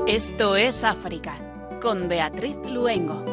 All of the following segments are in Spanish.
Esto es África, con Beatriz Luengo.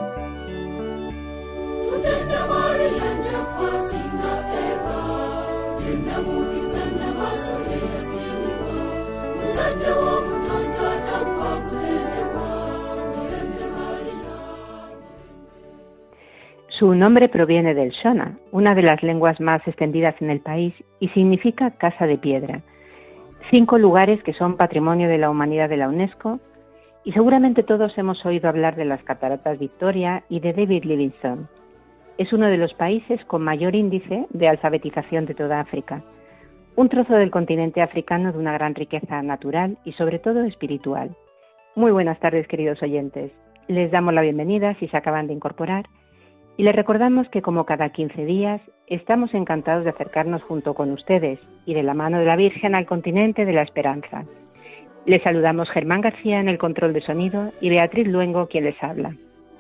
Su nombre proviene del Shona, una de las lenguas más extendidas en el país, y significa casa de piedra. 5 lugares que son Patrimonio de la Humanidad de la UNESCO, y seguramente todos hemos oído hablar de las Cataratas Victoria y de David Livingstone. Es uno de los países con mayor índice de alfabetización de toda África. Un trozo del continente africano de una gran riqueza natural y sobre todo espiritual. Muy buenas tardes, queridos oyentes. Les damos la bienvenida si se acaban de incorporar y les recordamos que como cada 15 días estamos encantados de acercarnos junto con ustedes y de la mano de la Virgen al continente de la esperanza. Les saludamos Germán García en el control de sonido y Beatriz Luengo quien les habla.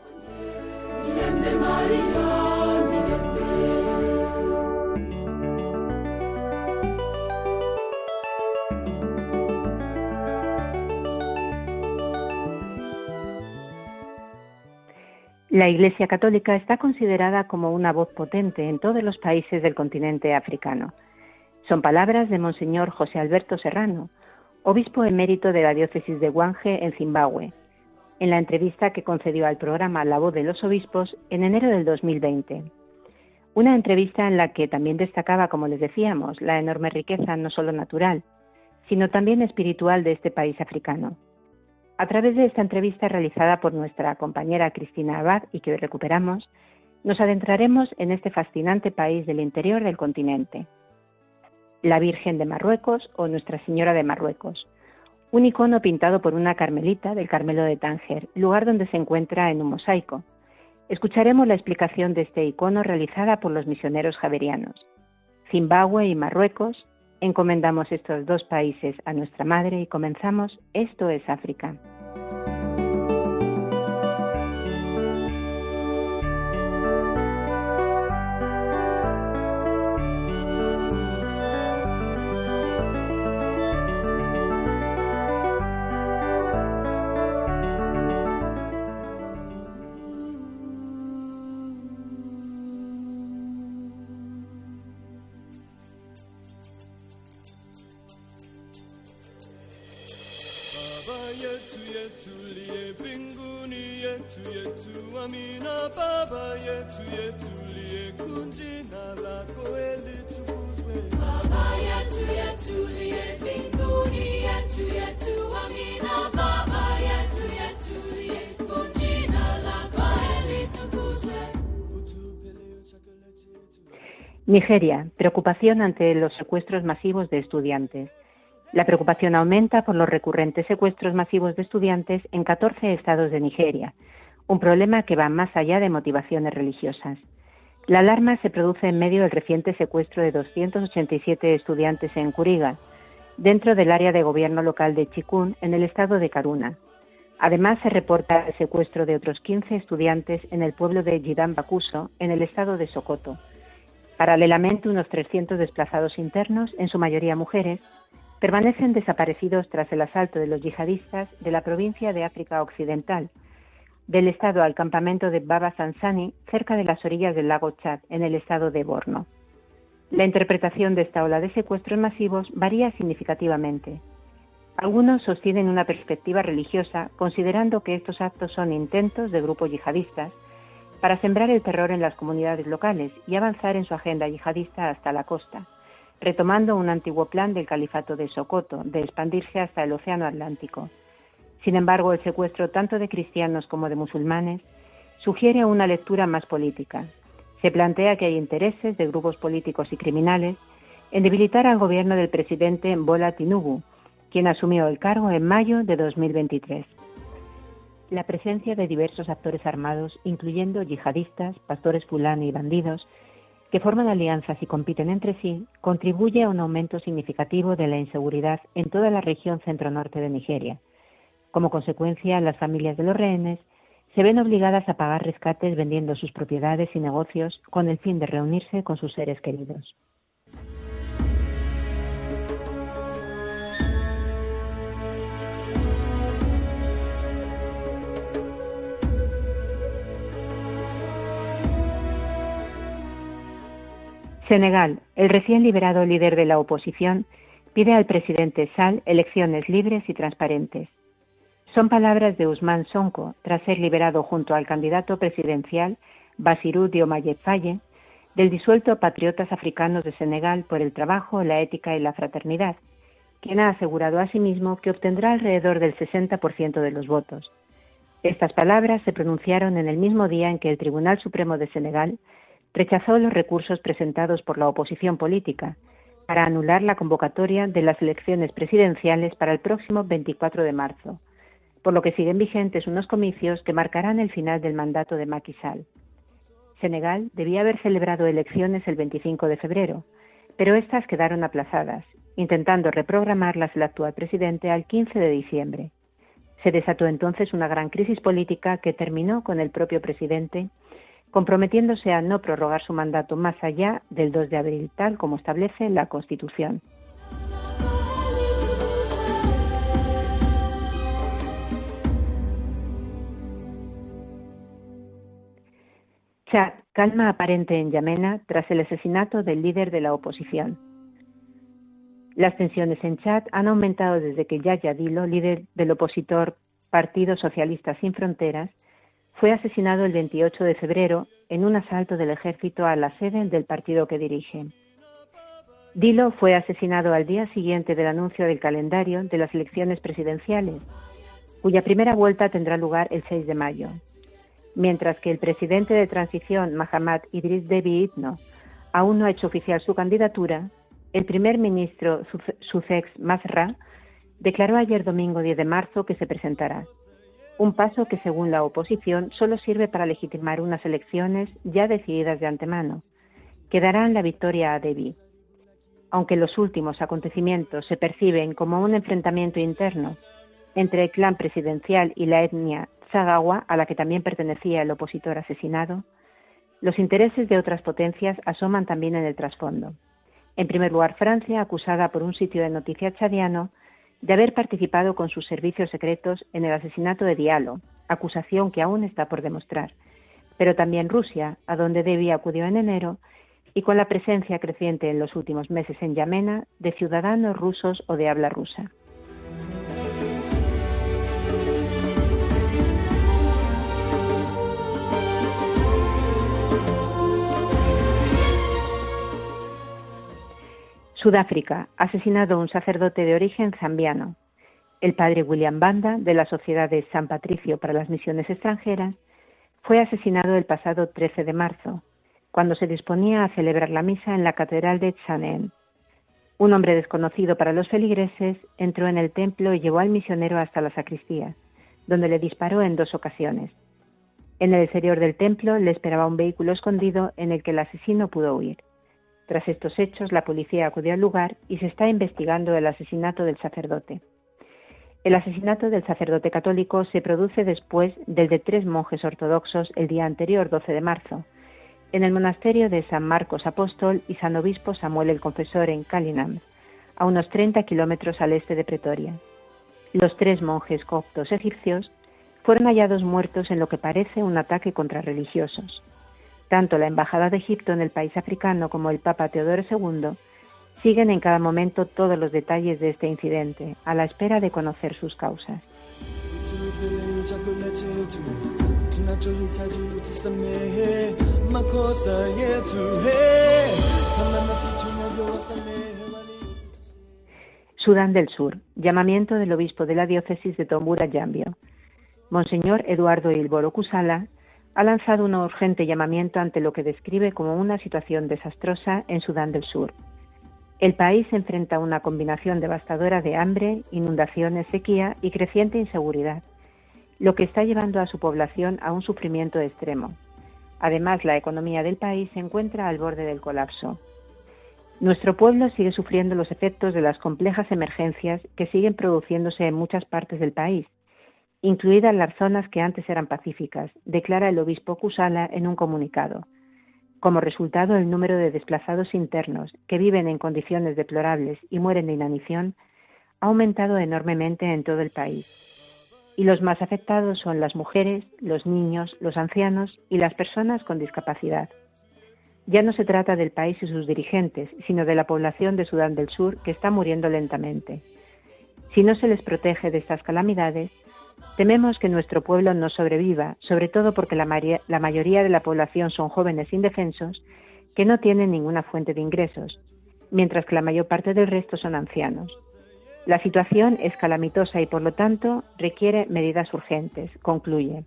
La Iglesia Católica está considerada como una voz potente en todos los países del continente africano. Son palabras de Monseñor José Alberto Serrano, obispo emérito de la diócesis de Hwange en Zimbabue, en la entrevista que concedió al programa La Voz de los Obispos en enero del 2020. Una entrevista en la que también destacaba, como les decíamos, la enorme riqueza no solo natural, sino también espiritual de este país africano. A través de esta entrevista realizada por nuestra compañera Cristina Abad y que hoy recuperamos, nos adentraremos en este fascinante país del interior del continente. La Virgen de Marruecos o Nuestra Señora de Marruecos, un icono pintado por una carmelita del Carmelo de Tánger, lugar donde se encuentra en un mosaico. Escucharemos la explicación de este icono realizada por los misioneros javerianos. Zimbabue y Marruecos, encomendamos estos dos países a nuestra Madre y comenzamos Esto es África. Nigeria, preocupación ante los secuestros masivos de estudiantes. La preocupación aumenta por los recurrentes secuestros masivos de estudiantes en 14 estados de Nigeria, un problema que va más allá de motivaciones religiosas. La alarma se produce en medio del reciente secuestro de 287 estudiantes en Kuriga, dentro del área de gobierno local de Chikun, en el estado de Kaduna. Además, se reporta el secuestro de otros 15 estudiantes en el pueblo de Gidan-Bakuso, en el estado de Sokoto. Paralelamente, unos 300 desplazados internos, en su mayoría mujeres, permanecen desaparecidos tras el asalto de los yihadistas de la provincia de África Occidental, del estado al campamento de Baba Sansani, cerca de las orillas del lago Chad, en el estado de Borno. La interpretación de esta ola de secuestros masivos varía significativamente. Algunos sostienen una perspectiva religiosa, considerando que estos actos son intentos de grupos yihadistas para sembrar el terror en las comunidades locales y avanzar en su agenda yihadista hasta la costa, retomando un antiguo plan del califato de Sokoto de expandirse hasta el Océano Atlántico. Sin embargo, el secuestro tanto de cristianos como de musulmanes sugiere una lectura más política. Se plantea que hay intereses de grupos políticos y criminales en debilitar al gobierno del presidente Bola Tinubu, quien asumió el cargo en mayo de 2023. La presencia de diversos actores armados, incluyendo yihadistas, pastores fulani y bandidos, que forman alianzas y compiten entre sí, contribuye a un aumento significativo de la inseguridad en toda la región centro-norte de Nigeria. Como consecuencia, las familias de los rehenes se ven obligadas a pagar rescates vendiendo sus propiedades y negocios con el fin de reunirse con sus seres queridos. Senegal. El recién liberado líder de la oposición pide al presidente Sall elecciones libres y transparentes. Son palabras de Ousmane Sonko, tras ser liberado junto al candidato presidencial Bassirou Diomaye Faye, del disuelto Patriotas Africanos de Senegal por el trabajo, la ética y la fraternidad, quien ha asegurado asimismo que obtendrá alrededor del 60% de los votos. Estas palabras se pronunciaron en el mismo día en que el Tribunal Supremo de Senegal rechazó los recursos presentados por la oposición política para anular la convocatoria de las elecciones presidenciales para el próximo 24 de marzo, por lo que siguen vigentes unos comicios que marcarán el final del mandato de Macky Sall. Senegal debía haber celebrado elecciones el 25 de febrero, pero estas quedaron aplazadas, intentando reprogramarlas el actual presidente al 15 de diciembre. Se desató entonces una gran crisis política que terminó con el propio presidente comprometiéndose a no prorrogar su mandato más allá del 2 de abril, tal como establece la Constitución. Chad, calma aparente en Yamena tras el asesinato del líder de la oposición. Las tensiones en Chad han aumentado desde que Yahya Dillo, líder del opositor Partido Socialista Sin Fronteras, fue asesinado el 28 de febrero en un asalto del ejército a la sede del partido que dirige. Dillo fue asesinado al día siguiente del anuncio del calendario de las elecciones presidenciales, cuya primera vuelta tendrá lugar el 6 de mayo. Mientras que el presidente de transición, Mahamat Idriss Déby Itno, aún no ha hecho oficial su candidatura, el primer ministro Sufex Masra declaró ayer domingo 10 de marzo que se presentará. Un paso que, según la oposición, solo sirve para legitimar unas elecciones ya decididas de antemano, que darán la victoria a Déby. Aunque los últimos acontecimientos se perciben como un enfrentamiento interno entre el clan presidencial y la etnia Zaghawa, a la que también pertenecía el opositor asesinado, los intereses de otras potencias asoman también en el trasfondo. En primer lugar, Francia, acusada por un sitio de noticias chadiano de haber participado con sus servicios secretos en el asesinato de Diallo, acusación que aún está por demostrar, pero también Rusia, a donde Déby acudió en enero, y con la presencia creciente en los últimos meses en Yamena de ciudadanos rusos o de habla rusa. Sudáfrica, asesinado un sacerdote de origen zambiano. El padre William Banda, de la Sociedad de San Patricio para las Misiones Extranjeras, fue asesinado el pasado 13 de marzo, cuando se disponía a celebrar la misa en la Catedral de Tsanen. Un hombre desconocido para los feligreses entró en el templo y llevó al misionero hasta la sacristía, donde le disparó en 2 ocasiones. En el exterior del templo le esperaba un vehículo escondido en el que el asesino pudo huir. Tras estos hechos, la policía acudió al lugar y se está investigando el asesinato del sacerdote. El asesinato del sacerdote católico se produce después del de 3 monjes ortodoxos el día anterior, 12 de marzo, en el monasterio de San Marcos Apóstol y San Obispo Samuel el Confesor en Calinam, a unos 30 kilómetros al este de Pretoria. Los 3 monjes coptos egipcios fueron hallados muertos en lo que parece un ataque contra religiosos. Tanto la Embajada de Egipto en el país africano como el Papa Teodoro II siguen en cada momento todos los detalles de este incidente, a la espera de conocer sus causas. Sudán del Sur. Llamamiento del obispo de la diócesis de Tombura-Yambio. Monseñor Eduardo Ilboro Kusala ha lanzado un urgente llamamiento ante lo que describe como una situación desastrosa en Sudán del Sur. El país se enfrenta a una combinación devastadora de hambre, inundaciones, sequía y creciente inseguridad, lo que está llevando a su población a un sufrimiento extremo. Además, la economía del país se encuentra al borde del colapso. Nuestro pueblo sigue sufriendo los efectos de las complejas emergencias que siguen produciéndose en muchas partes del país, incluidas las zonas que antes eran pacíficas, declara el obispo Kusala en un comunicado. Como resultado, el número de desplazados internos que viven en condiciones deplorables y mueren de inanición ha aumentado enormemente en todo el país. Y los más afectados son las mujeres, los niños, los ancianos y las personas con discapacidad. Ya no se trata del país y sus dirigentes, sino de la población de Sudán del Sur que está muriendo lentamente. Si no se les protege de estas calamidades, tememos que nuestro pueblo no sobreviva, sobre todo porque la mayoría de la población son jóvenes indefensos que no tienen ninguna fuente de ingresos, mientras que la mayor parte del resto son ancianos. La situación es calamitosa y, por lo tanto, requiere medidas urgentes, concluye.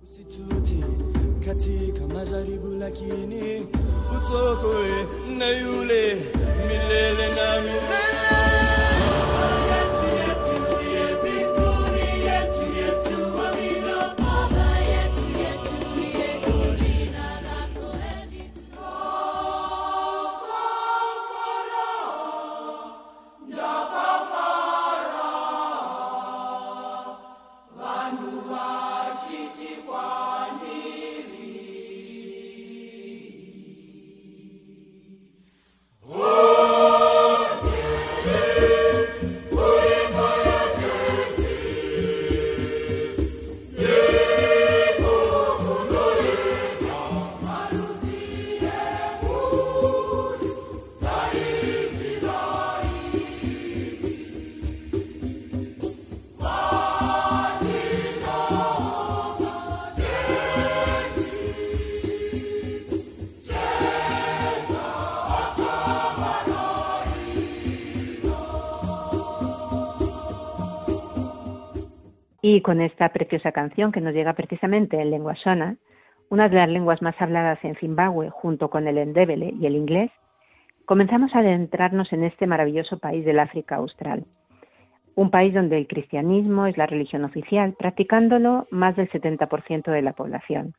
Y con esta preciosa canción que nos llega precisamente en lengua shona, una de las lenguas más habladas en Zimbabue junto con el ndebele y el inglés, comenzamos a adentrarnos en este maravilloso país del África Austral. Un país donde el cristianismo es la religión oficial, practicándolo más del 70% de la población.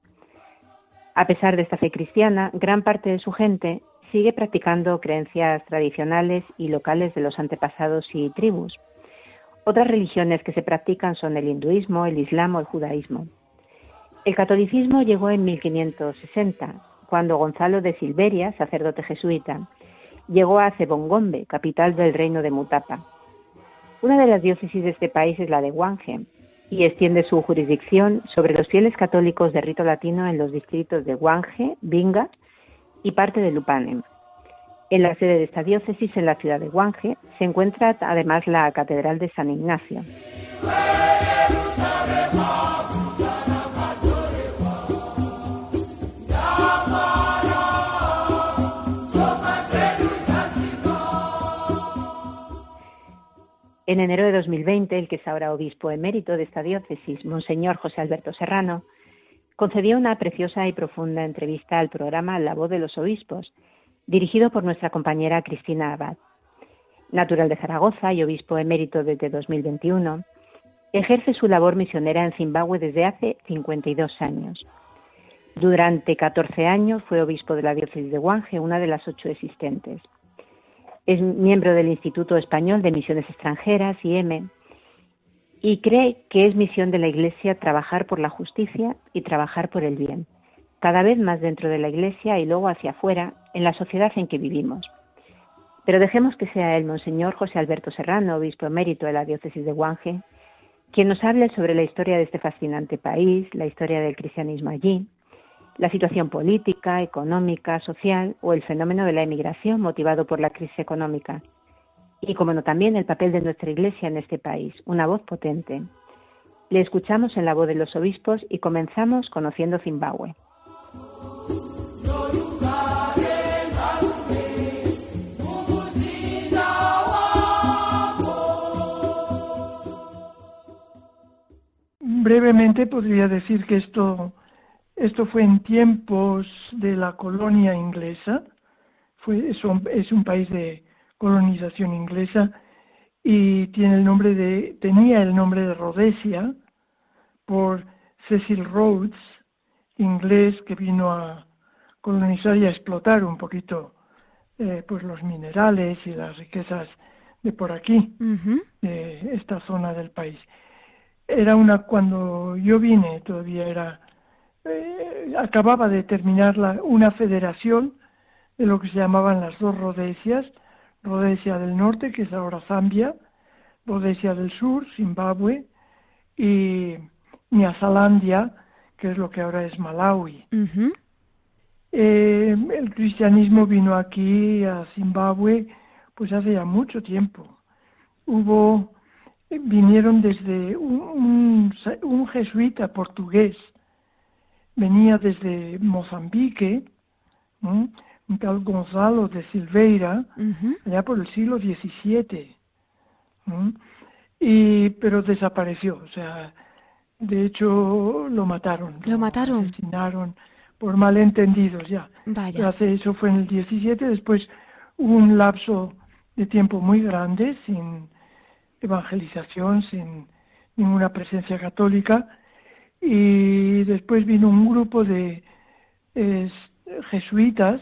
A pesar de esta fe cristiana, gran parte de su gente sigue practicando creencias tradicionales y locales de los antepasados y tribus. Otras religiones que se practican son el hinduismo, el islam o el judaísmo. El catolicismo llegó en 1560, cuando Gonzalo de Silveria, sacerdote jesuita, llegó a Cebongombe, capital del reino de Mutapa. Una de las diócesis de este país es la de Hwange, y extiende su jurisdicción sobre los fieles católicos de rito latino en los distritos de Hwange, Binga y parte de Lupane. En la sede de esta diócesis, en la ciudad de Hwange, se encuentra además la Catedral de San Ignacio. En enero de 2020, el que es ahora obispo emérito de esta diócesis, Monseñor José Alberto Serrano, concedió una preciosa y profunda entrevista al programa La Voz de los Obispos, dirigido por nuestra compañera Cristina Abad. Natural de Zaragoza y obispo emérito desde 2021, ejerce su labor misionera en Zimbabue desde hace 52 años. Durante 14 años fue obispo de la diócesis de Hwange, una de las 8 existentes. Es miembro del Instituto Español de Misiones Extranjeras, IEM, y cree que es misión de la Iglesia trabajar por la justicia y trabajar por el bien, cada vez más dentro de la Iglesia y luego hacia afuera, en la sociedad en que vivimos. Pero dejemos que sea el Monseñor José Alberto Serrano, obispo emérito de la diócesis de Hwange, quien nos hable sobre la historia de este fascinante país, la historia del cristianismo allí, la situación política, económica, social o el fenómeno de la emigración motivado por la crisis económica. Y, como no, también el papel de nuestra Iglesia en este país, una voz potente. Le escuchamos en La Voz de los Obispos y comenzamos conociendo Zimbabue. Brevemente podría decir que esto fue en tiempos de la colonia inglesa. Es un país de colonización inglesa y tenía el nombre de Rhodesia por Cecil Rhodes, inglés que vino a colonizar y a explotar un poquito pues los minerales y las riquezas de por aquí, de esta zona del país. Cuando yo vine todavía acababa de terminar una federación de lo que se llamaban las dos Rhodesias, Rhodesia del Norte, que es ahora Zambia, Rhodesia del Sur, Zimbabue, y Nyasalandia, que es lo que ahora es Malawi. El cristianismo vino aquí a Zimbabue pues hace ya mucho tiempo. Vinieron desde un jesuita portugués, venía desde Mozambique, ¿no? Un tal Gonzalo de Silveira, allá por el siglo XVII, ¿no? Pero desapareció, o sea, de hecho lo mataron. ¿Lo mataron? Asesinaron por malentendidos ya. Vaya. Eso fue en el 17, después hubo un lapso de tiempo muy grande sin evangelización, sin ninguna presencia católica, y después vino un grupo de jesuitas,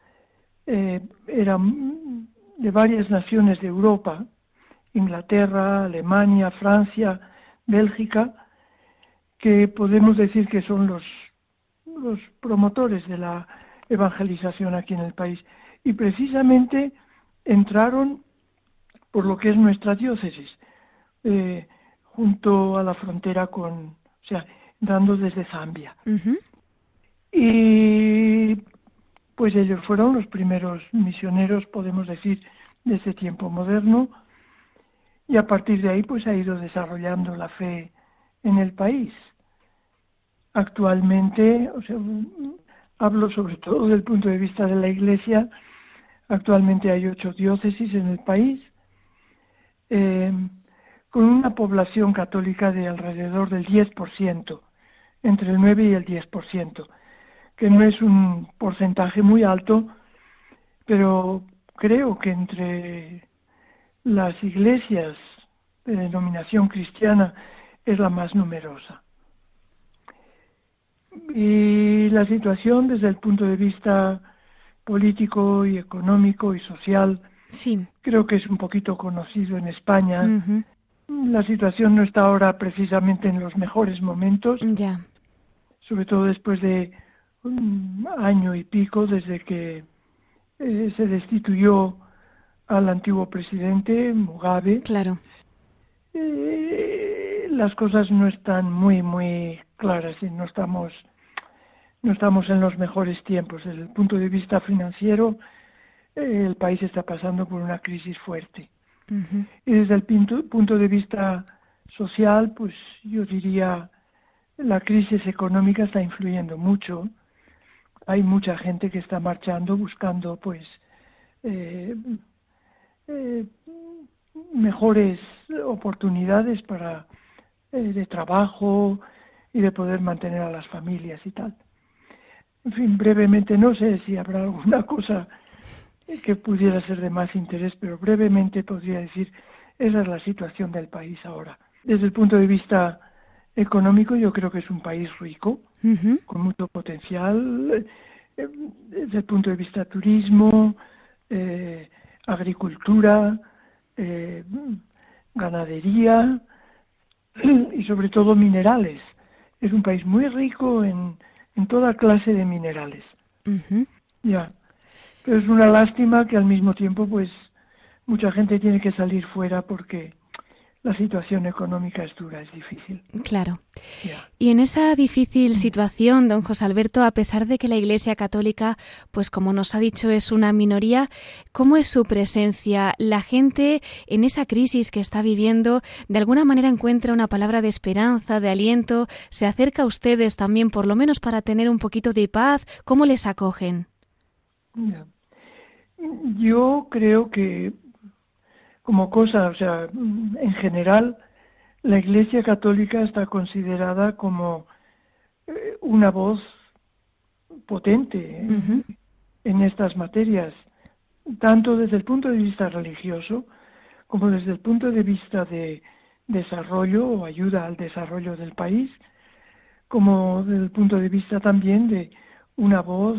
eran de varias naciones de Europa, Inglaterra, Alemania, Francia, Bélgica, que podemos decir que son los promotores de la evangelización aquí en el país. Y precisamente entraron por lo que es nuestra diócesis, junto a la frontera entrando desde Zambia. Y pues ellos fueron los primeros misioneros, podemos decir, de ese tiempo moderno, y a partir de ahí pues ha ido desarrollando la fe en el país. Actualmente, hablo sobre todo desde el punto de vista de la Iglesia, actualmente hay 8 diócesis en el país, con una población católica de alrededor del 10%, entre el 9 y el 10%, que no es un porcentaje muy alto, pero creo que entre las iglesias de denominación cristiana es la más numerosa. Y la situación desde el punto de vista político y económico y social, sí, creo que es un poquito conocido en España. La situación no está ahora precisamente en los mejores momentos, ya. Sobre todo después de un año y pico desde que se destituyó al antiguo presidente Mugabe. Claro. Las cosas no están muy claras y no estamos en los mejores tiempos. Desde el punto de vista financiero, el país está pasando por una crisis fuerte. Y desde el punto de vista social, pues yo diría, la crisis económica está influyendo mucho. Hay mucha gente que está marchando buscando pues mejores oportunidades de trabajo y de poder mantener a las familias y tal. En fin, brevemente, no sé si habrá alguna cosa que pudiera ser de más interés, pero brevemente podría decir, esa es la situación del país ahora. Desde el punto de vista económico, yo creo que es un país rico, con mucho potencial, desde el punto de vista turismo, agricultura, ganadería y sobre todo minerales. Es un país muy rico en toda clase de minerales. Ya. Pero es una lástima que al mismo tiempo pues mucha gente tiene que salir fuera porque la situación económica es dura, es difícil. Claro. Ya. Y en esa difícil situación, don José Alberto, a pesar de que la Iglesia Católica, pues como nos ha dicho, es una minoría, ¿cómo es su presencia? ¿La gente en esa crisis que está viviendo de alguna manera encuentra una palabra de esperanza, de aliento? ¿Se acerca a ustedes también, por lo menos para tener un poquito de paz? ¿Cómo les acogen? Ya. Yo creo que como cosa, en general, la Iglesia Católica está considerada como una voz potente en estas materias, tanto desde el punto de vista religioso como desde el punto de vista de desarrollo o ayuda al desarrollo del país, como desde el punto de vista también de una voz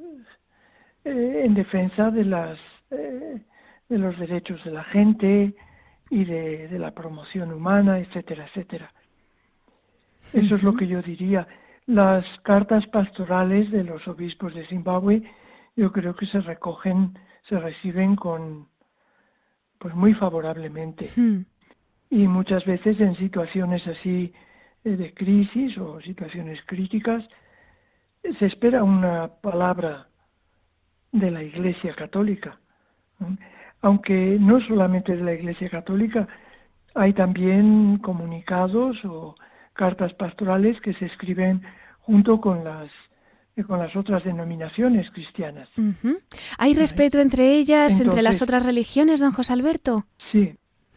en defensa de los derechos de la gente y de la promoción humana, etcétera, etcétera. Eso es lo que yo diría. Las cartas pastorales de los obispos de Zimbabue, yo creo que se reciben pues muy favorablemente. Y muchas veces en situaciones así de crisis o situaciones críticas, se espera una palabra de la Iglesia Católica, ¿no? Aunque no solamente de la Iglesia Católica, hay también comunicados o cartas pastorales que se escriben junto con las otras denominaciones cristianas. Uh-huh. ¿Hay respeto entre ellas, entonces, entre las otras religiones, don José Alberto? Sí.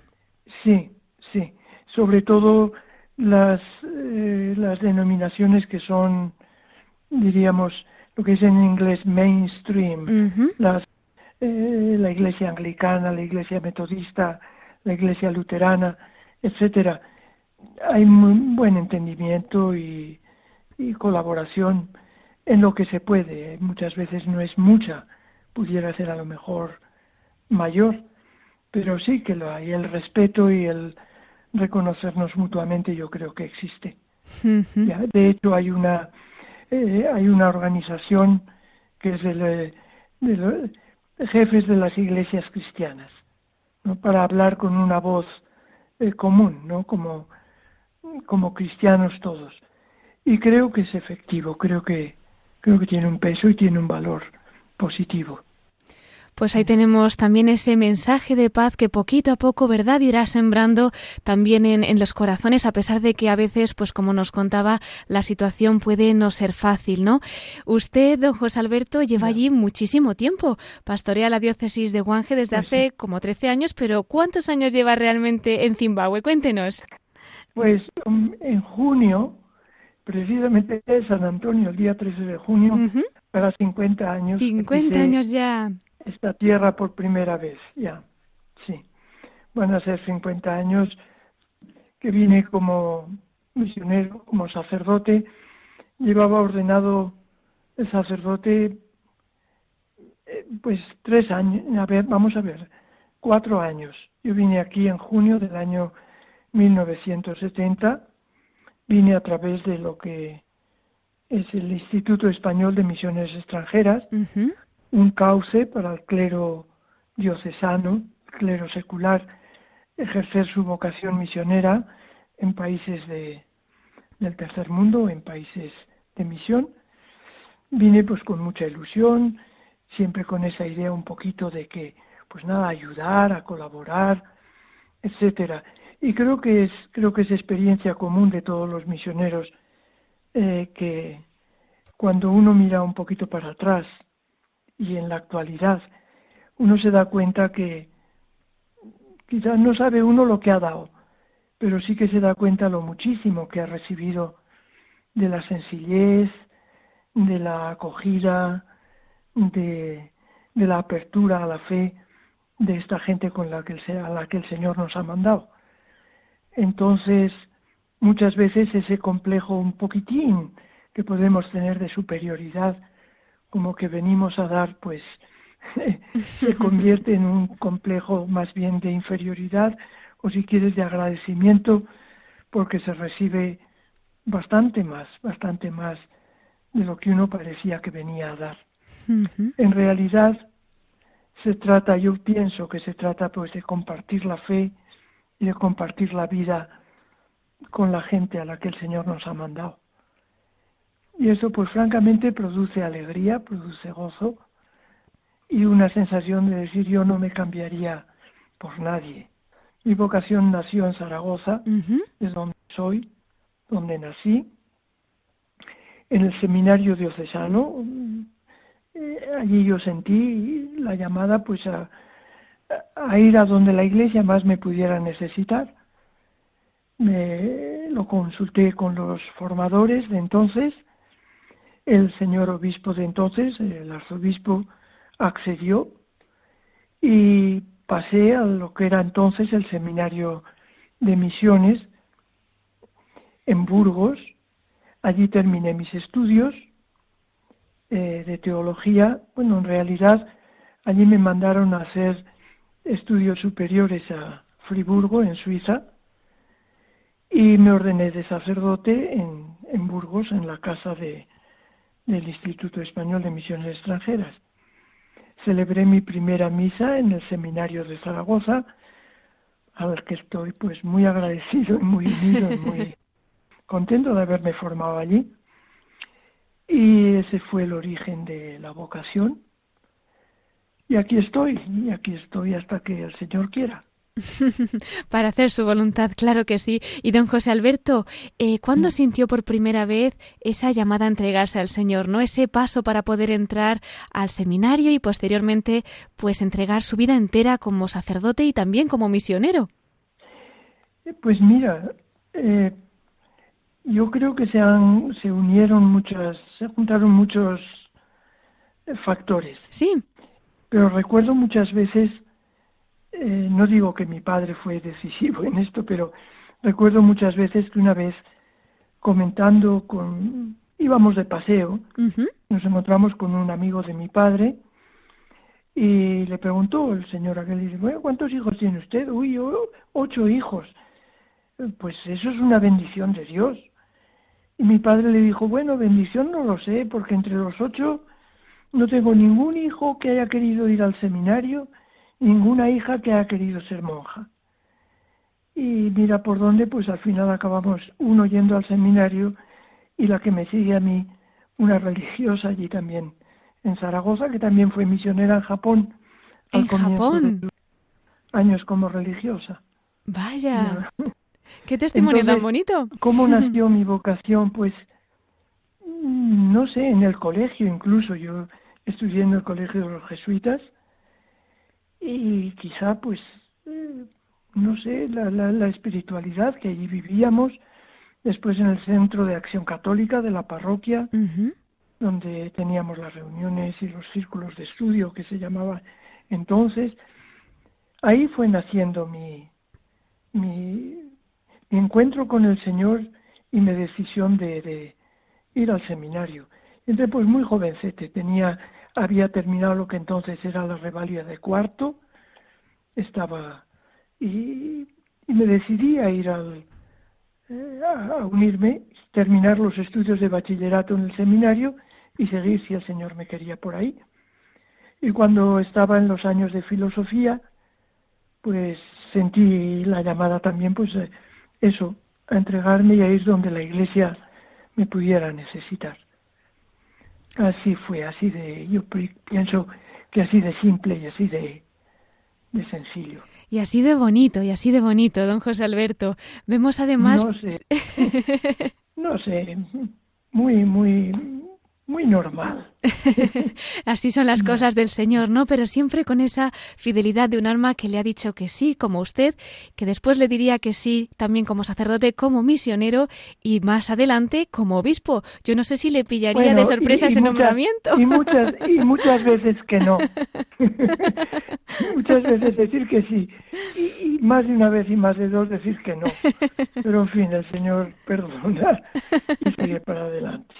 Sobre todo las denominaciones que son, diríamos, lo que es en inglés mainstream, uh-huh. La Iglesia Anglicana, la Iglesia Metodista, la Iglesia Luterana, etcétera. Hay muy buen entendimiento y colaboración en lo que se puede. Muchas veces no es mucha, pudiera ser a lo mejor mayor, pero sí que lo hay. El respeto y el reconocernos mutuamente yo creo que existe. Uh-huh. Ya, de hecho hay una organización que es de los jefes de las iglesias cristianas, ¿no? Para hablar con una voz común, ¿no? Como cristianos todos. Y creo que es efectivo, creo que tiene un peso y tiene un valor positivo. Pues ahí tenemos también ese mensaje de paz que poquito a poco, ¿verdad?, irá sembrando también en los corazones, a pesar de que a veces, pues como nos contaba, la situación puede no ser fácil, ¿no? Usted, don José Alberto, lleva allí muchísimo tiempo. Pastorea la diócesis de Guanje desde hace como 13 años, pero ¿cuántos años lleva realmente en Zimbabue? Cuéntenos. Pues en junio, precisamente en San Antonio, el día 13 de junio, uh-huh. Para 50 años. 50 años ya. Esta tierra por primera vez, ya, sí. Van a ser 50 años que vine como misionero, como sacerdote. Llevaba ordenado el sacerdote, pues 3 años, 4 años. Yo vine aquí en junio del año 1970, vine a través de lo que es el Instituto Español de Misiones Extranjeras, uh-huh. Un cauce para el clero diocesano, el clero secular, ejercer su vocación misionera en países del tercer mundo, en países de misión. Vine pues con mucha ilusión, siempre con esa idea un poquito de que, pues nada, ayudar, a colaborar, etcétera. Y creo que es experiencia común de todos los misioneros que cuando uno mira un poquito para atrás y en la actualidad, uno se da cuenta que quizás no sabe uno lo que ha dado, pero sí que se da cuenta lo muchísimo que ha recibido de la sencillez, de la acogida, de la apertura a la fe de esta gente a la que el Señor nos ha mandado. Entonces, muchas veces ese complejo un poquitín que podemos tener de superioridad, como que venimos a dar, pues se convierte en un complejo más bien de inferioridad, o si quieres de agradecimiento, porque se recibe bastante más de lo que uno parecía que venía a dar. Uh-huh. En realidad yo pienso que se trata pues de compartir la fe y de compartir la vida con la gente a la que el Señor nos ha mandado. Y eso pues francamente produce alegría, produce gozo y una sensación de decir yo no me cambiaría por nadie. Mi vocación nació en Zaragoza, uh-huh. Es donde soy, donde nací, en el seminario diocesano. Allí yo sentí la llamada pues a ir a donde la Iglesia más me pudiera necesitar. Lo consulté con los formadores de entonces. El señor obispo de entonces, el arzobispo, accedió y pasé a lo que era entonces el seminario de misiones en Burgos. Allí terminé mis estudios de teología. Bueno, en realidad allí me mandaron a hacer estudios superiores a Friburgo, en Suiza, y me ordené de sacerdote en Burgos, en la casa del Instituto Español de Misiones Extranjeras. Celebré mi primera misa en el seminario de Zaragoza, al que estoy pues muy agradecido y muy unido y muy contento de haberme formado allí. Y ese fue el origen de la vocación. Y aquí estoy hasta que el Señor quiera. Para hacer su voluntad, claro que sí. Y don José Alberto, ¿cuándo sintió por primera vez esa llamada a entregarse al Señor, ¿no? Ese paso para poder entrar al seminario y posteriormente pues entregar su vida entera como sacerdote y también como misionero? Pues mira, yo creo que se juntaron muchos factores. Sí. Pero recuerdo muchas veces, no digo que mi padre fue decisivo en esto, pero recuerdo muchas veces que una vez íbamos de paseo, nos encontramos con un amigo de mi padre y le preguntó el señor aquel, dice, bueno, ¿cuántos hijos tiene usted? Uy, 8 hijos. Pues eso es una bendición de Dios. Y mi padre le dijo, bueno, bendición no lo sé, porque entre los 8 no tengo ningún hijo que haya querido ir al seminario, ninguna hija que haya querido ser monja. Y mira por dónde, pues al final acabamos uno yendo al seminario y la que me sigue a mí, una religiosa allí también, en Zaragoza, que también fue misionera en Japón. ¿En Japón? De sus años como religiosa. Vaya, qué testimonio. Entonces, tan bonito. ¿Cómo nació mi vocación? Pues, no sé, en el colegio incluso. Yo estudié en el colegio de los jesuitas y quizá, pues, no sé, la espiritualidad que allí vivíamos, después en el Centro de Acción Católica de la parroquia, donde teníamos las reuniones y los círculos de estudio que se llamaba entonces. Ahí fue naciendo mi encuentro con el Señor y mi decisión de ir al seminario. Entonces, pues muy jovencete, había terminado lo que entonces era la revalida de cuarto, y me decidí a ir a unirme, terminar los estudios de bachillerato en el seminario y seguir si el Señor me quería por ahí. Y cuando estaba en los años de filosofía, pues sentí la llamada también, pues eso, a entregarme y a ir donde la Iglesia me pudiera necesitar. Así fue, yo pienso que así de simple y así de sencillo. Y así de bonito, don José Alberto. Vemos además... No sé, muy normal. Así son las cosas del Señor, ¿no? Pero siempre con esa fidelidad de un alma que le ha dicho que sí, como usted, que después le diría que sí también como sacerdote, como misionero y más adelante como obispo. Yo no sé si le pillaría de sorpresa ese nombramiento. Y muchas veces que no. Muchas veces decir que sí. Y más de una vez y más de dos decir que no. Pero en fin, el Señor perdona y sigue para adelante.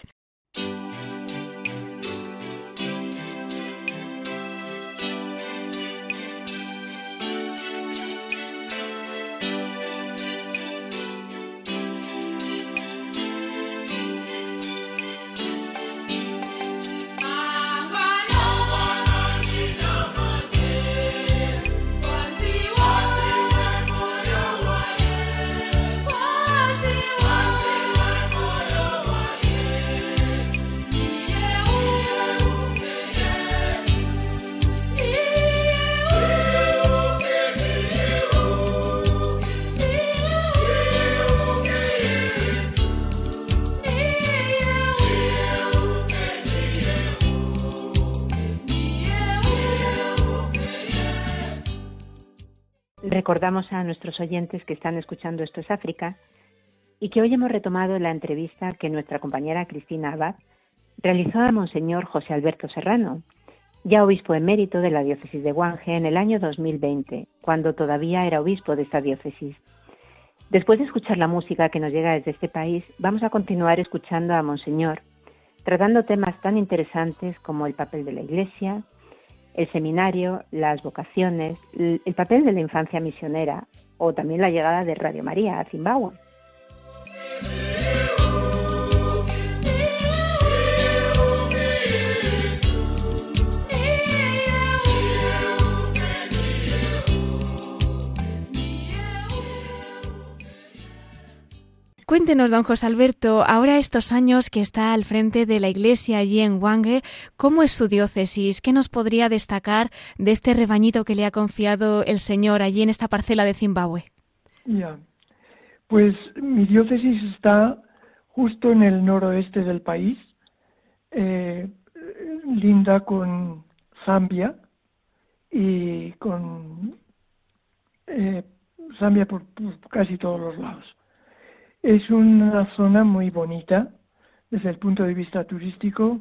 Recordamos a nuestros oyentes que están escuchando Esto es África y que hoy hemos retomado la entrevista que nuestra compañera Cristina Abad realizó a Monseñor José Alberto Serrano, ya obispo emérito de la diócesis de Guanje en el año 2020, cuando todavía era obispo de esta diócesis. Después de escuchar la música que nos llega desde este país, vamos a continuar escuchando a Monseñor, tratando temas tan interesantes como el papel de la Iglesia, el seminario, las vocaciones, el papel de la infancia misionera o también la llegada de Radio María a Zimbabue. Cuéntenos, don José Alberto, ahora estos años que está al frente de la Iglesia allí en Hwange, ¿cómo es su diócesis? ¿Qué nos podría destacar de este rebañito que le ha confiado el Señor allí en esta parcela de Zimbabue? Ya, pues mi diócesis está justo en el noroeste del país, linda con Zambia y con Zambia por casi todos los lados. Es una zona muy bonita desde el punto de vista turístico.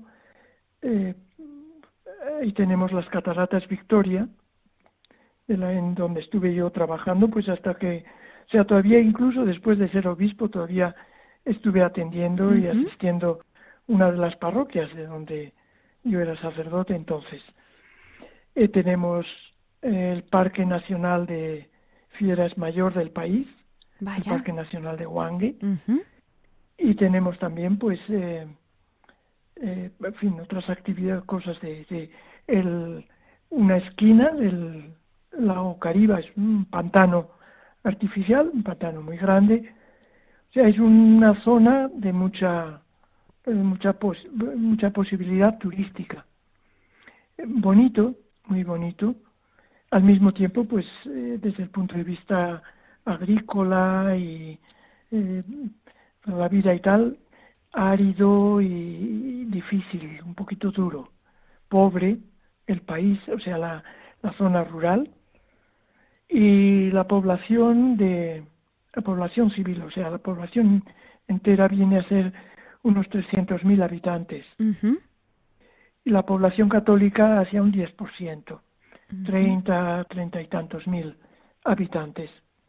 Ahí tenemos las cataratas Victoria, en donde estuve yo trabajando, pues hasta que, o sea, todavía incluso después de ser obispo, todavía estuve atendiendo y asistiendo una de las parroquias de donde yo era sacerdote entonces. Tenemos el Parque Nacional de Fieras Mayor del país, Vaya. El Parque Nacional de Hwange, y tenemos también, pues, en fin, otras actividades, cosas una esquina del lago Kariba, es un pantano artificial, un pantano muy grande. O sea, es una zona de mucha posibilidad turística. Bonito, muy bonito. Al mismo tiempo, pues, desde el punto de vista agrícola y la vida y tal, árido y difícil, un poquito duro, pobre el país, o sea, la zona rural, y la población civil, o sea, la población entera viene a ser unos 300.000 habitantes. Y la población católica hacia un 10%, 30 y tantos mil habitantes.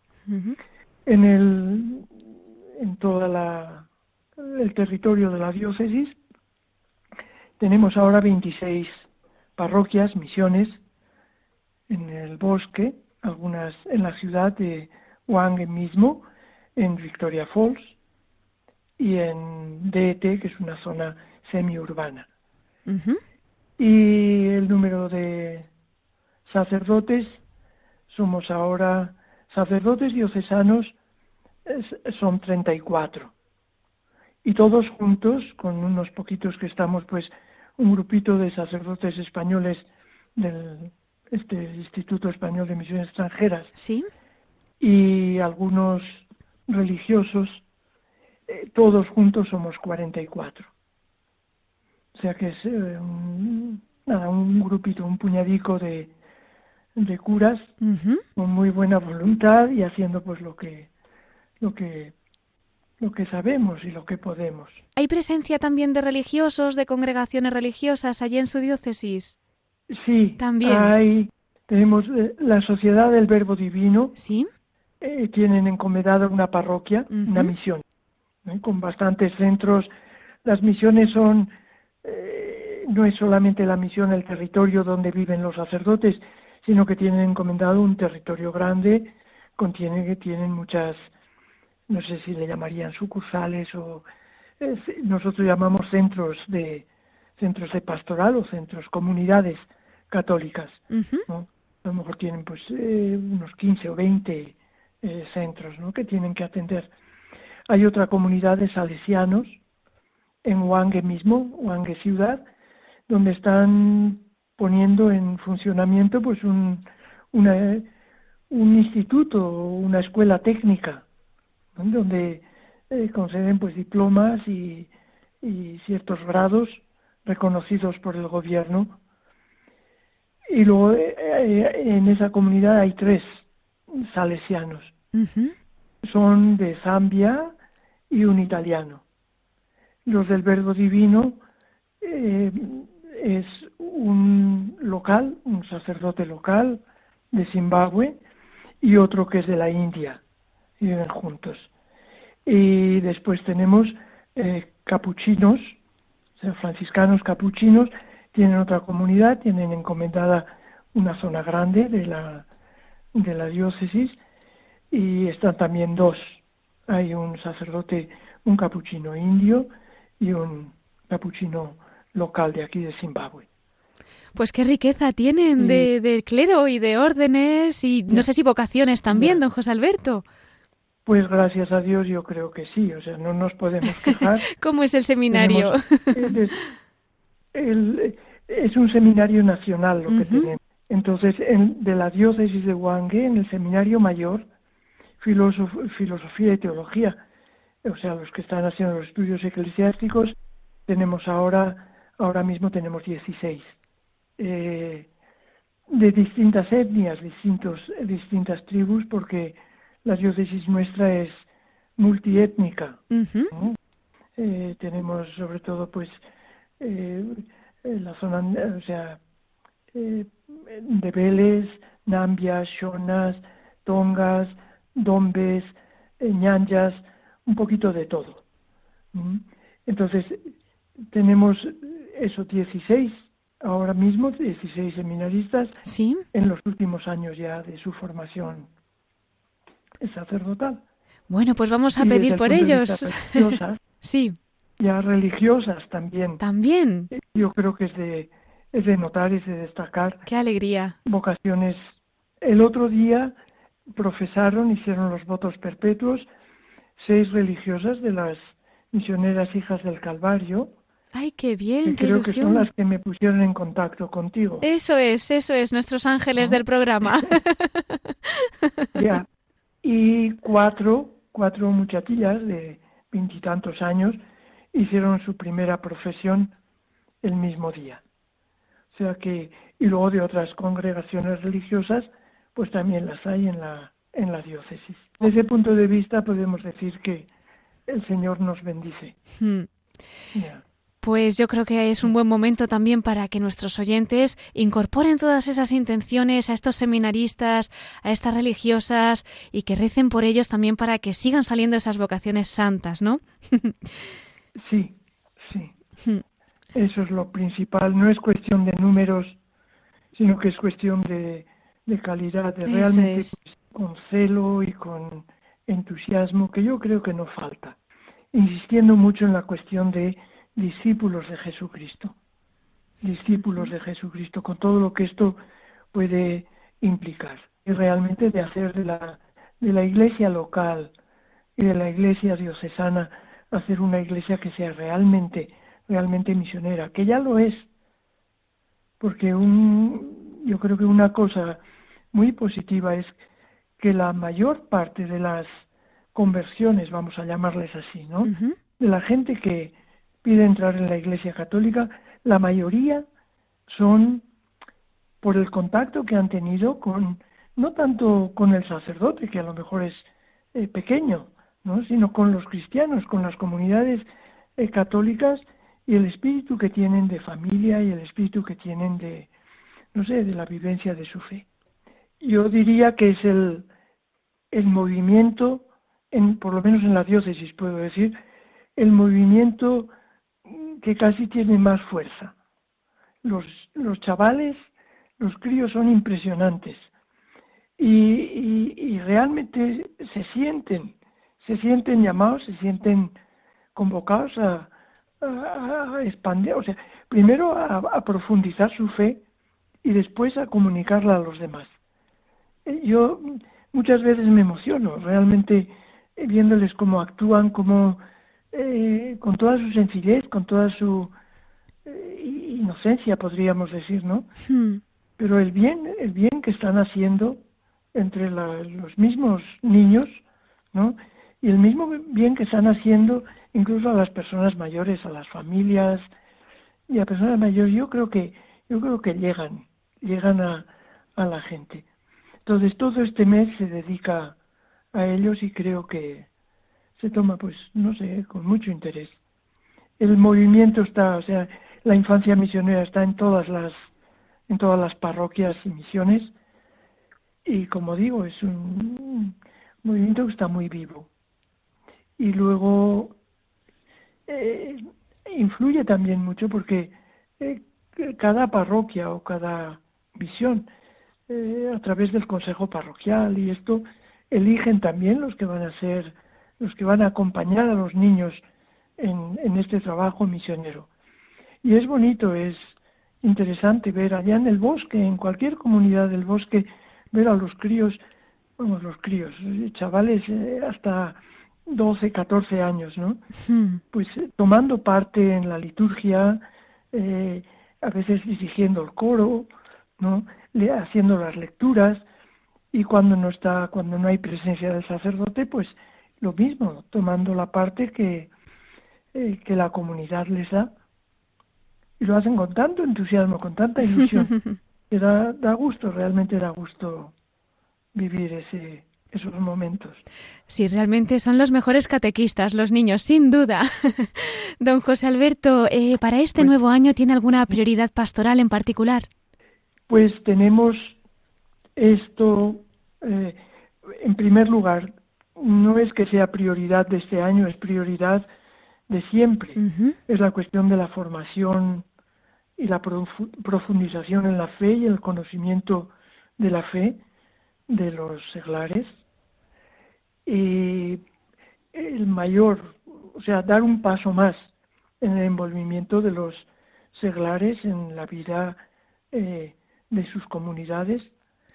En todo el territorio de la diócesis tenemos ahora 26 parroquias, misiones, en el bosque, algunas en la ciudad de Hwange mismo, en Victoria Falls, y en DET, que es una zona semiurbana. Y el número de sacerdotes, somos ahora sacerdotes diocesanos, son 34. Y todos juntos, con unos poquitos que estamos, pues, un grupito de sacerdotes españoles del Instituto Español de Misiones Extranjeras. ¿Sí? Y algunos religiosos, todos juntos somos 44. O sea que es un grupito, un puñadico de curas con muy buena voluntad y haciendo pues lo que sabemos y lo que podemos. ¿Hay presencia también de religiosos, de congregaciones religiosas allí en su diócesis? Sí, también. Tenemos la Sociedad del Verbo Divino. Sí. Tienen encomendada una parroquia, una misión, con bastantes centros. Las misiones son, no es solamente la misión, el territorio donde viven los sacerdotes, sino que tienen encomendado un territorio grande, que tienen muchas, no sé si le llamarían sucursales o nosotros llamamos centros de pastoral o comunidades católicas, ¿no? A lo mejor tienen pues unos 15 o 20 centros, ¿no?, que tienen que atender. Hay otra comunidad de salesianos en Hwange mismo, Hwange ciudad, donde están poniendo en funcionamiento pues un instituto, una escuela técnica, ¿no?, donde conceden pues diplomas y ciertos grados reconocidos por el gobierno. Y luego en esa comunidad hay 3 salesianos. Son de Zambia y un italiano. Los del Verbo Divino es un sacerdote local de Zimbabue y otro que es de la India. Viven juntos. Y después tenemos capuchinos, o sea, franciscanos capuchinos, tienen otra comunidad, tienen encomendada una zona grande de la diócesis, y están también 2. Hay un sacerdote, un capuchino indio y un capuchino local de aquí de Zimbabue. Pues qué riqueza tienen de clero y de órdenes y no sé si vocaciones también, don José Alberto. Pues gracias a Dios yo creo que sí, o sea, no nos podemos quejar. ¿Cómo es el seminario? Es un seminario nacional lo que tenemos. Entonces, de la diócesis de Hwanghae, en el seminario mayor, filosofía y teología, o sea, los que están haciendo los estudios eclesiásticos, tenemos ahora mismo tenemos 16. De distintas etnias, distintas tribus, porque la diócesis nuestra es multiétnica, ¿no? Tenemos sobre todo pues la zona, o sea, Ndebeles, Nambias, Shonas, Tongas, Dombes, Ñanyas, un poquito de todo. Entonces tenemos esos 16 ahora mismo, 16 seminaristas, ¿sí?, en los últimos años ya de su formación sacerdotal. Bueno, pues vamos a pedir por ellos. Sí. Ya religiosas también. También. Yo creo que es de notar, es de destacar. ¡Qué alegría! Vocaciones. El otro día hicieron los votos perpetuos 6 religiosas de las misioneras hijas del Calvario. ¡Ay, qué bien! Que ¡Qué creo ilusión! Que son las que me pusieron en contacto contigo. Eso es, nuestros ángeles del programa. Ya. Y cuatro muchachillas de 20 y tantos años hicieron su primera profesión el mismo día. O sea que, y luego de otras congregaciones religiosas, pues también las hay en la diócesis. Desde ese punto de vista podemos decir que el Señor nos bendice. Ya. Pues yo creo que es un buen momento también para que nuestros oyentes incorporen todas esas intenciones a estos seminaristas, a estas religiosas, y que recen por ellos también para que sigan saliendo esas vocaciones santas, ¿no? Sí. Eso es lo principal. No es cuestión de números, sino que es cuestión de calidad, de realmente con celo y con entusiasmo, que yo creo que no falta. Insistiendo mucho en la cuestión de discípulos de Jesucristo, con todo lo que esto puede implicar, y realmente de hacer de la iglesia local y de la iglesia diocesana, hacer una iglesia que sea realmente misionera, que ya lo es, porque yo creo que una cosa muy positiva es que la mayor parte de las conversiones, vamos a llamarles así, ¿no? De la gente que pide entrar en la Iglesia Católica, la mayoría son por el contacto que han tenido no tanto con el sacerdote, que a lo mejor es pequeño, ¿no?, sino con los cristianos, con las comunidades católicas, y el espíritu que tienen de familia y el espíritu que tienen de la vivencia de su fe. Yo diría que es el movimiento, por lo menos en la diócesis puedo decir, el movimiento que casi tiene más fuerza. Los chavales, los críos son impresionantes y realmente se sienten llamados, se sienten convocados a expandir, o sea, primero a profundizar su fe y después a comunicarla a los demás. Yo muchas veces me emociono realmente viéndoles cómo actúan, cómo con toda su sencillez, con toda su inocencia, podríamos decir, ¿no? Pero el bien que están haciendo entre los mismos niños, ¿no? Y el mismo bien que están haciendo incluso a las personas mayores, a las familias y a personas mayores, yo creo que llegan a la gente. Entonces todo este mes se dedica a ellos y creo que se toma, pues, no sé, con mucho interés. El movimiento está, o sea, la infancia misionera está en todas las parroquias y misiones, y como digo, es un movimiento que está muy vivo. Y luego influye también mucho porque cada parroquia o cada misión, a través del consejo parroquial y esto, eligen también los que van a acompañar a los niños en este trabajo misionero. Y es bonito, es interesante ver allá en el bosque, en cualquier comunidad del bosque, ver a los críos vamos, los críos, chavales hasta 12, 14 años, ¿no? Pues tomando parte en la liturgia, a veces dirigiendo el coro, ¿no? Haciendo las lecturas, y cuando no hay presencia del sacerdote, pues lo mismo, tomando la parte que la comunidad les da. Y lo hacen con tanto entusiasmo, con tanta ilusión, que da gusto, realmente da gusto vivir esos momentos. Sí, realmente son los mejores catequistas, los niños, sin duda. Don José Alberto, ¿para este nuevo año tiene alguna prioridad pastoral en particular? Pues tenemos esto, en primer lugar, no es que sea prioridad de este año, es prioridad de siempre. Es la cuestión de la formación y la profundización en la fe y el conocimiento de la fe de los seglares. Y el mayor, o sea, dar un paso más en el envolvimiento de los seglares en la vida de sus comunidades,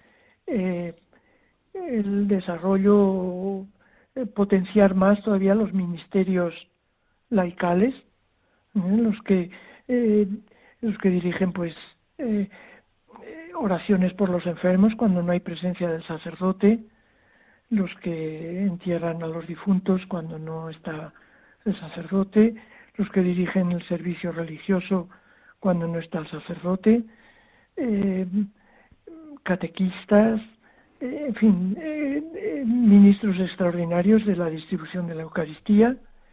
el desarrollo, potenciar más todavía los ministerios laicales, los que dirigen pues oraciones por los enfermos cuando no hay presencia del sacerdote, los que entierran a los difuntos cuando no está el sacerdote, los que dirigen el servicio religioso cuando no está el sacerdote, catequistas, en fin, ministros extraordinarios de la distribución de la Eucaristía,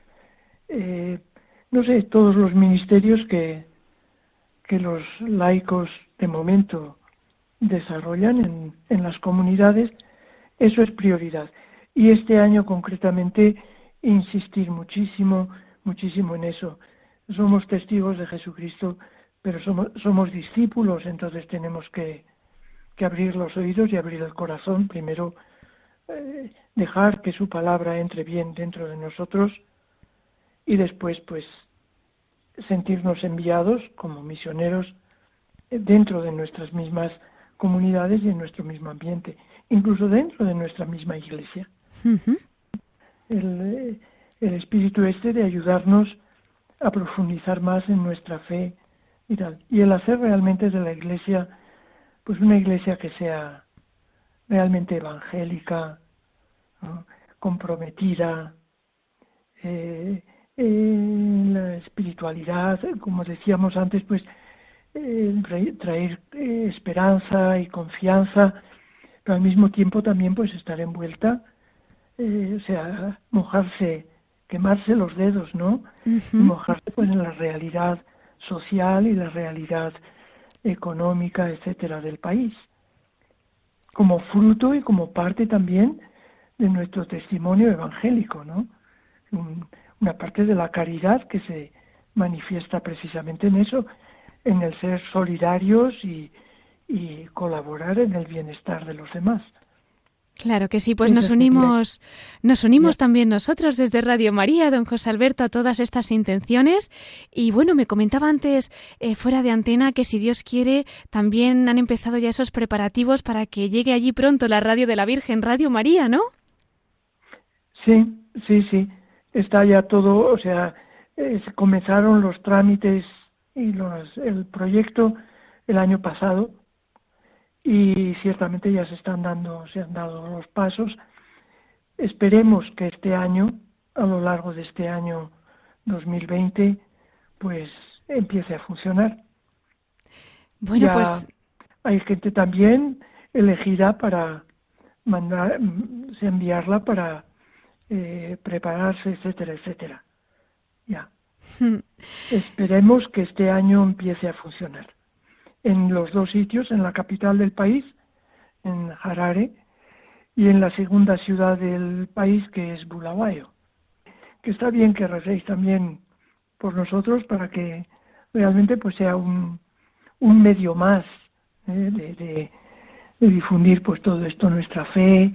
no sé, todos los ministerios que los laicos de momento desarrollan en las comunidades, eso es prioridad. Y este año concretamente insistir muchísimo en eso. Somos testigos de Jesucristo, pero somos discípulos, entonces tenemos que abrir los oídos y abrir el corazón. Primero, dejar que su palabra entre bien dentro de nosotros y después, pues, sentirnos enviados como misioneros dentro de nuestras mismas comunidades y en nuestro mismo ambiente, incluso dentro de nuestra misma iglesia. El espíritu de ayudarnos a profundizar más en nuestra fe y tal, y el hacer realmente de la iglesia pues una iglesia que sea realmente evangélica, ¿no? Comprometida en la espiritualidad, como decíamos antes, pues traer esperanza y confianza, pero al mismo tiempo también pues estar envuelta, o sea, mojarse, quemarse los dedos, ¿no? Y mojarse pues en la realidad social y la realidad económica, etcétera, del país, como fruto y como parte también de nuestro testimonio evangélico, ¿no? Una parte de la caridad que se manifiesta precisamente en eso, en el ser solidarios y colaborar en el bienestar de los demás. Claro que sí, pues nos unimos también nosotros desde Radio María, don José Alberto, a todas estas intenciones. Y bueno, me comentaba antes, fuera de antena, que si Dios quiere, también han empezado ya esos preparativos para que llegue allí pronto la radio de la Virgen, Radio María, ¿no? Sí. Está ya todo, o sea, comenzaron los trámites y el proyecto el año pasado. Y ciertamente ya se han dado los pasos. Esperemos que este año, a lo largo de este año 2020, pues empiece a funcionar. Bueno, ya pues hay gente también elegida para enviarla para prepararse, etcétera. Ya. Esperemos que este año empiece a funcionar. En los dos sitios, en la capital del país, en Harare, y en la segunda ciudad del país, que es Bulawayo. Que está bien que recéis también por nosotros para que realmente pues sea un medio más de difundir pues todo esto, nuestra fe,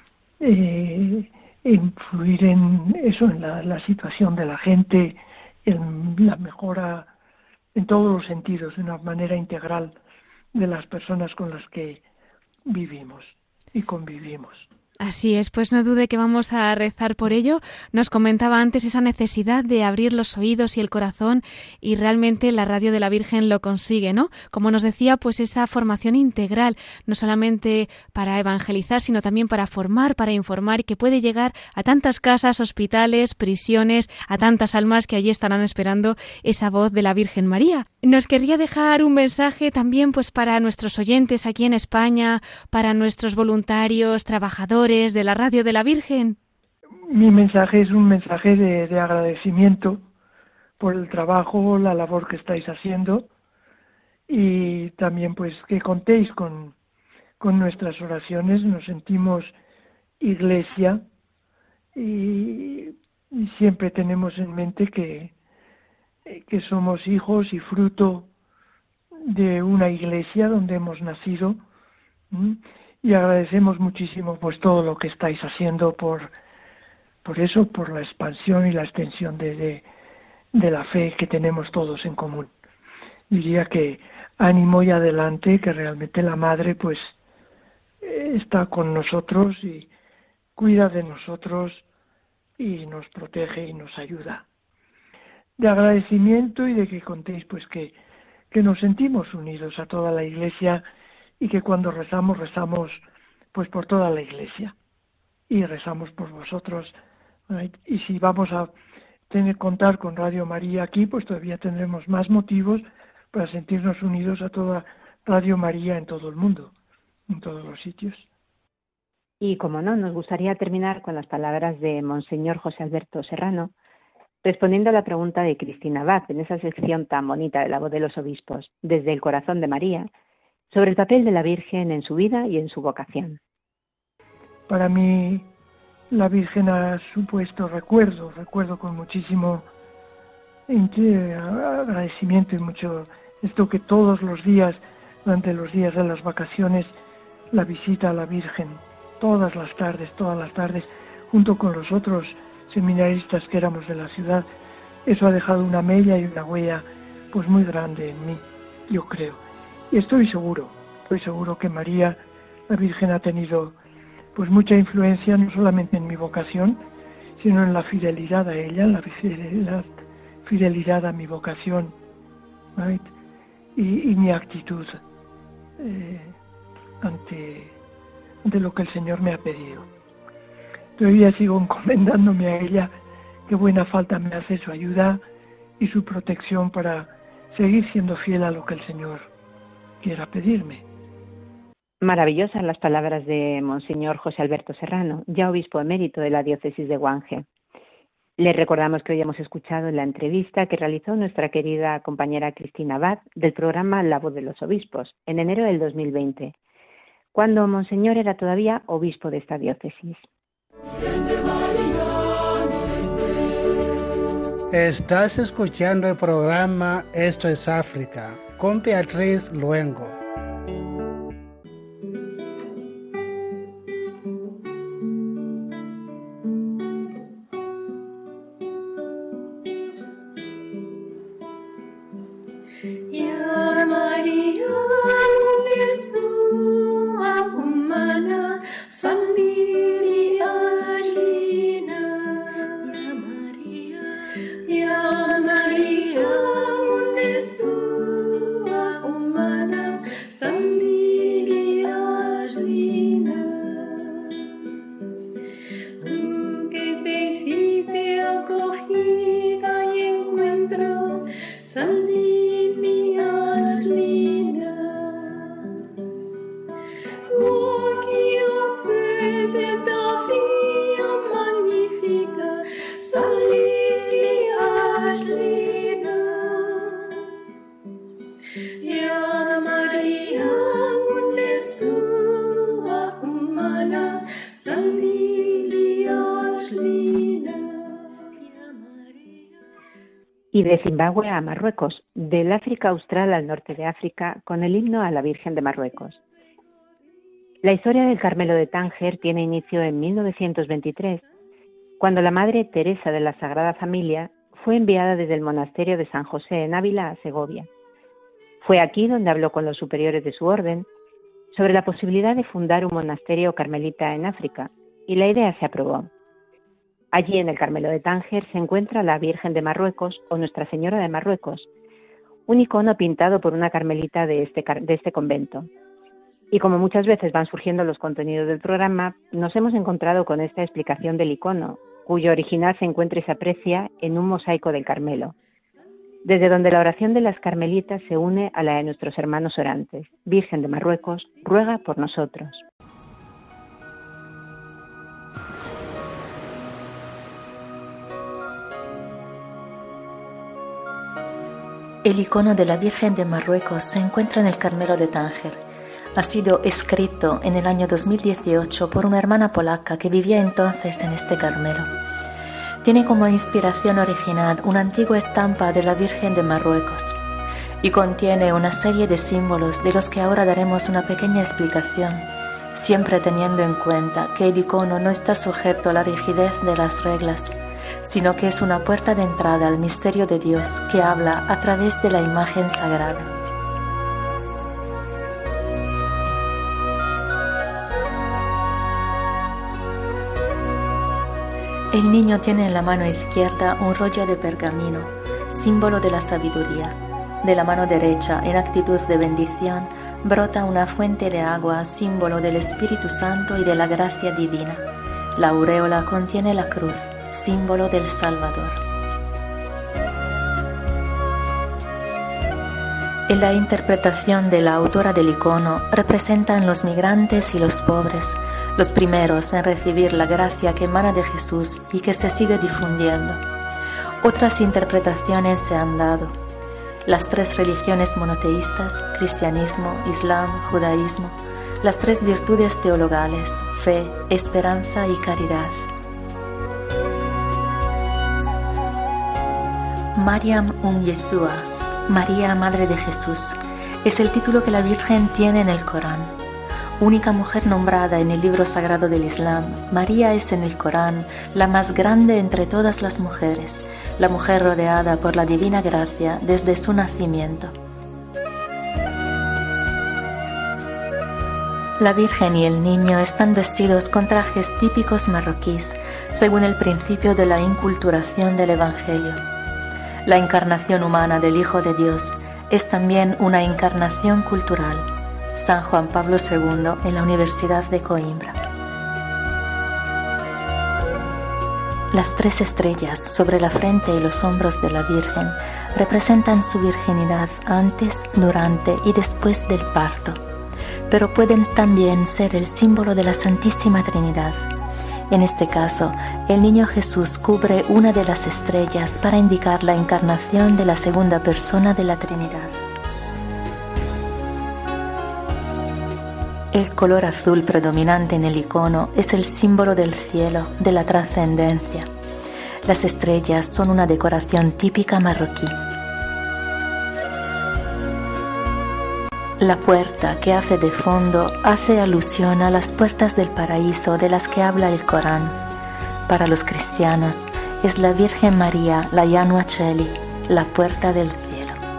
influir en eso, en la situación de la gente, en la mejora en todos los sentidos, de una manera integral de las personas con las que vivimos y convivimos. Así es, pues no dude que vamos a rezar por ello. Nos comentaba antes esa necesidad de abrir los oídos y el corazón y realmente la Radio de la Virgen lo consigue, ¿no? Como nos decía, pues esa formación integral, no solamente para evangelizar, sino también para formar, para informar y que puede llegar a tantas casas, hospitales, prisiones, a tantas almas que allí estarán esperando esa voz de la Virgen María. Nos querría dejar un mensaje también pues para nuestros oyentes aquí en España, para nuestros voluntarios, trabajadores de la Radio de la Virgen. Mi mensaje es un mensaje de agradecimiento por el trabajo, la labor que estáis haciendo y también pues que contéis con nuestras oraciones. Nos sentimos iglesia y siempre tenemos en mente que somos hijos y fruto de una iglesia donde hemos nacido. Y agradecemos muchísimo pues todo lo que estáis haciendo por eso, por la expansión y la extensión de la fe que tenemos todos en común. Diría que ánimo y adelante, que realmente la Madre pues está con nosotros y cuida de nosotros y nos protege y nos ayuda. De agradecimiento y de que contéis pues que nos sentimos unidos a toda la Iglesia y que cuando rezamos pues por toda la Iglesia y rezamos por vosotros. Y si vamos a contar con Radio María aquí, pues todavía tendremos más motivos para sentirnos unidos a toda Radio María en todo el mundo, en todos los sitios. Y como no, nos gustaría terminar con las palabras de Monseñor José Alberto Serrano, respondiendo a la pregunta de Cristina Abad en esa sección tan bonita de La Voz de los Obispos, desde el corazón de María, sobre el papel de la Virgen en su vida y en su vocación. Para mí, la Virgen ha supuesto recuerdo con muchísimo agradecimiento y mucho esto que todos los días, durante los días de las vacaciones, la visita a la Virgen, todas las tardes, junto con los otros seminaristas que éramos de la ciudad. Eso ha dejado una mella y una huella pues muy grande en mí, yo creo. Y estoy seguro que María, la Virgen, ha tenido pues mucha influencia no solamente en mi vocación, sino en la fidelidad a ella, la fidelidad a mi vocación, right? y mi actitud ante lo que el Señor me ha pedido. Todavía sigo encomendándome a ella, qué buena falta me hace su ayuda y su protección para seguir siendo fiel a lo que el Señor quiera pedirme. Maravillosas las palabras de Monseñor José Alberto Serrano, ya obispo emérito de la diócesis de Guanje. Les recordamos que hoy hemos escuchado la entrevista que realizó nuestra querida compañera Cristina Abad del programa La Voz de los Obispos en enero del 2020, cuando Monseñor era todavía obispo de esta diócesis. Estás escuchando el programa Esto es África con Beatriz Luengo. Y de Zimbabue a Marruecos, del África Austral al norte de África, con el himno a la Virgen de Marruecos. La historia del Carmelo de Tánger tiene inicio en 1923, cuando la Madre Teresa de la Sagrada Familia fue enviada desde el monasterio de San José en Ávila a Segovia. Fue aquí donde habló con los superiores de su orden sobre la posibilidad de fundar un monasterio carmelita en África, y la idea se aprobó. Allí en el Carmelo de Tánger se encuentra la Virgen de Marruecos o Nuestra Señora de Marruecos, un icono pintado por una carmelita de este convento. Y como muchas veces van surgiendo los contenidos del programa, nos hemos encontrado con esta explicación del icono, cuyo original se encuentra y se aprecia en un mosaico del Carmelo, desde donde la oración de las carmelitas se une a la de nuestros hermanos orantes. Virgen de Marruecos, ruega por nosotros. El icono de la Virgen de Marruecos se encuentra en el Carmelo de Tánger. Ha sido escrito en el año 2018 por una hermana polaca que vivía entonces en este Carmelo. Tiene como inspiración original una antigua estampa de la Virgen de Marruecos y contiene una serie de símbolos de los que ahora daremos una pequeña explicación, siempre teniendo en cuenta que el icono no está sujeto a la rigidez de las reglas, sino que es una puerta de entrada al misterio de Dios que habla a través de la imagen sagrada. El niño tiene en la mano izquierda un rollo de pergamino, símbolo de la sabiduría. De la mano derecha, en actitud de bendición, brota una fuente de agua, símbolo del Espíritu Santo y de la gracia divina. La auréola contiene la cruz, símbolo del Salvador. En la interpretación de la autora del icono representan los migrantes y los pobres, los primeros en recibir la gracia que emana de Jesús y que se sigue difundiendo. Otras interpretaciones se han dado. Las tres religiones monoteístas, cristianismo, islam, judaísmo, las tres virtudes teologales, fe, esperanza y caridad. Mariam Yeshua, María, Madre de Jesús, es el título que la Virgen tiene en el Corán. Única mujer nombrada en el libro sagrado del Islam, María es en el Corán la más grande entre todas las mujeres, la mujer rodeada por la divina gracia desde su nacimiento. La Virgen y el niño están vestidos con trajes típicos marroquíes, según el principio de la inculturación del Evangelio. La encarnación humana del Hijo de Dios es también una encarnación cultural. San Juan Pablo II en la Universidad de Coimbra. Las tres estrellas sobre la frente y los hombros de la Virgen representan su virginidad antes, durante y después del parto, pero pueden también ser el símbolo de la Santísima Trinidad. En este caso, el niño Jesús cubre una de las estrellas para indicar la encarnación de la segunda persona de la Trinidad. El color azul predominante en el icono es el símbolo del cielo, de la trascendencia. Las estrellas son una decoración típica marroquí. La puerta que hace de fondo hace alusión a las puertas del paraíso de las que habla el Corán. Para los cristianos es la Virgen María, la Yanua Cheli, la puerta del cielo.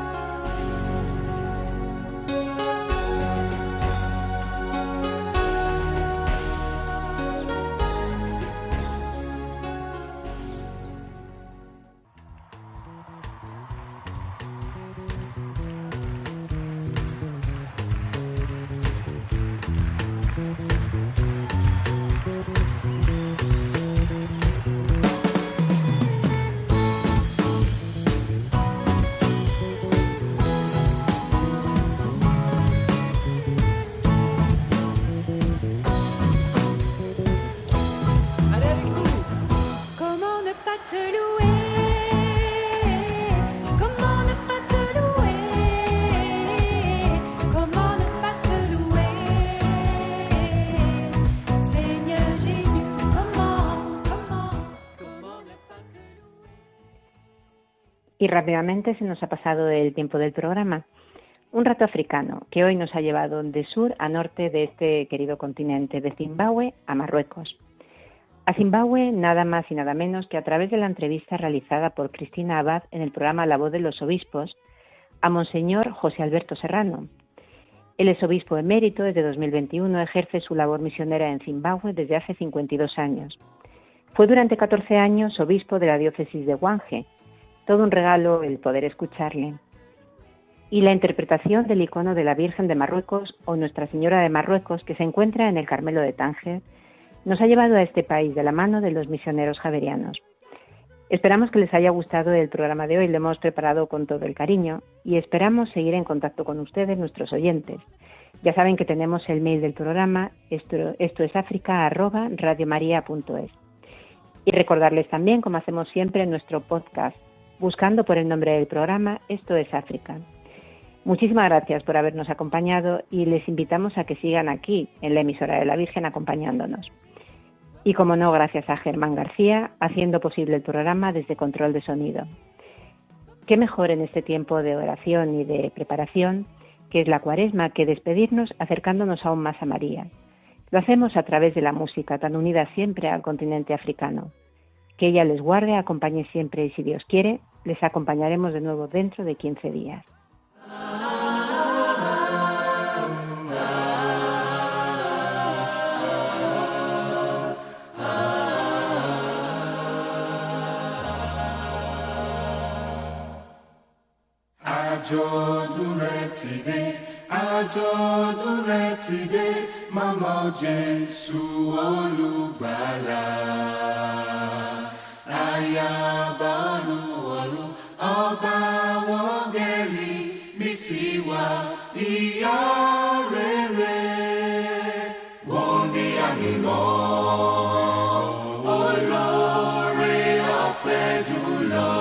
Y rápidamente se nos ha pasado el tiempo del programa. Un rato africano que hoy nos ha llevado de sur a norte de este querido continente, de Zimbabue a Marruecos. A Zimbabue nada más y nada menos que a través de la entrevista realizada por Cristina Abad en el programa La Voz de los Obispos a Monseñor José Alberto Serrano. Él es obispo emérito, desde 2021 ejerce su labor misionera en Zimbabue desde hace 52 años. Fue durante 14 años obispo de la diócesis de Hwanghae. Todo un regalo el poder escucharle. Y la interpretación del icono de la Virgen de Marruecos o Nuestra Señora de Marruecos, que se encuentra en el Carmelo de Tánger, nos ha llevado a este país de la mano de los misioneros javerianos. Esperamos que les haya gustado el programa de hoy, lo hemos preparado con todo el cariño y esperamos seguir en contacto con ustedes, nuestros oyentes. Ya saben que tenemos el mail del programa, estoesafrica@radiomaria.es. Y recordarles también, como hacemos siempre en nuestro podcast, buscando por el nombre del programa, Esto es África. Muchísimas gracias por habernos acompañado y les invitamos a que sigan aquí, en la emisora de la Virgen, acompañándonos. Y como no, gracias a Germán García, haciendo posible el programa desde control de sonido. Qué mejor en este tiempo de oración y de preparación, que es la Cuaresma, que despedirnos acercándonos aún más a María. Lo hacemos a través de la música, tan unida siempre al continente africano. Que ella les guarde, acompañe siempre y si Dios quiere, les acompañaremos de nuevo dentro de 15 días. Àjọ̀dún rẹ̀ ti dé, màmá Jésù olùgbàlà. Ayaba olúwọ̀run, ọba wọ́ngẹ̀lì, mísíwá ìyá rere. Wọ́ngí àmìmọ́, olóore ọ̀fẹ́ jùlọ.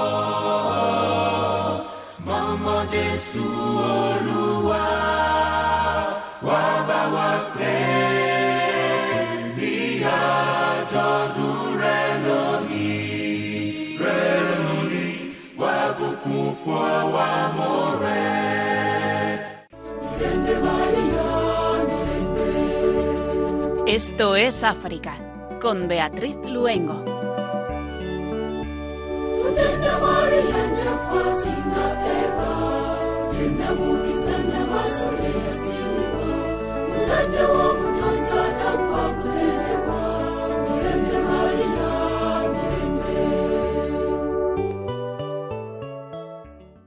Màmá Jésù Olúwa, wá bá wa pé ní àjọ̀dún rẹ̀ lónìí, wá bùkún fún àwa ọmọ rẹ̀. Esto es África, con Beatriz Luengo.